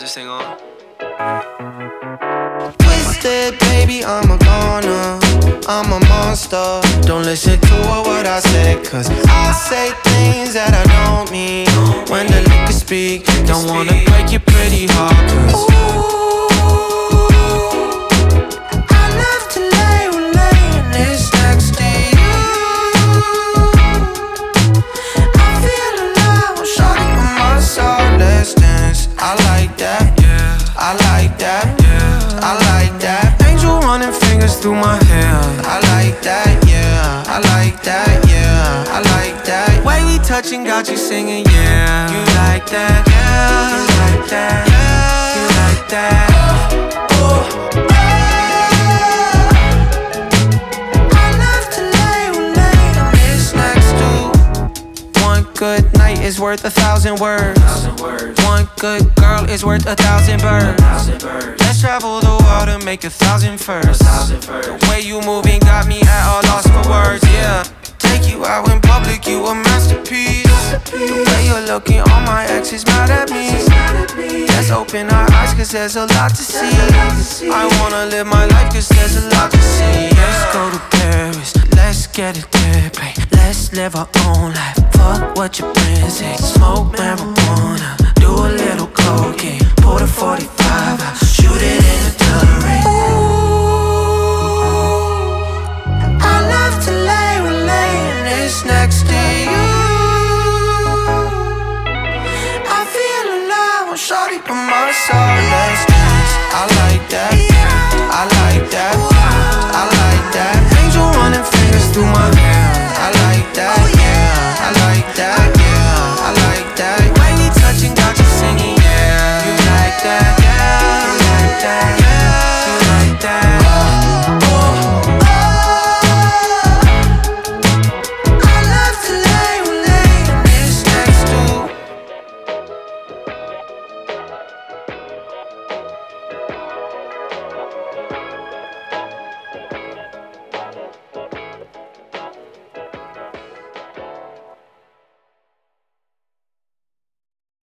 this thing on? Twisted, baby, I'm a goner, I'm a monster. Don't listen to what I say, cause I say things that I don't mean. When the liquor speak, don't wanna break your pretty heart, cause I love to lay when laying this next to you. I feel alive, I'm shawty on my side, let's dance. I like that, yeah, I like that, yeah, I like that. Angel running fingers through my hair. I like that, yeah, I like that, yeah, I like that. Way we touching got you singing, yeah. You like that, yeah, you like that, yeah, you like that. Good night is worth 1,000 words. One good girl is worth 1,000 birds. Let's travel the world and make 1,000 firsts. The way you moving got me at a loss for words, yeah. Take you out in public, you a masterpiece. The way you're looking, all my exes mad at me. Let's open our eyes, cause there's a lot to see. I wanna live my life, cause there's a lot to see. Let's go to Paris, let's get it there, babe. Let's live our own life, fuck what your friends say. Smoke marijuana, do a little cocaine. Pull the 45 out, shoot it in the Delray. I love to lay when laying this next to you. I feel alive when shawty by my side, let's dance. I like that, I like that, I like that. Angel running fingers through my hair. I like that, yeah, I like that, yeah, I like that. Way we touching got you singing, yeah. You like that.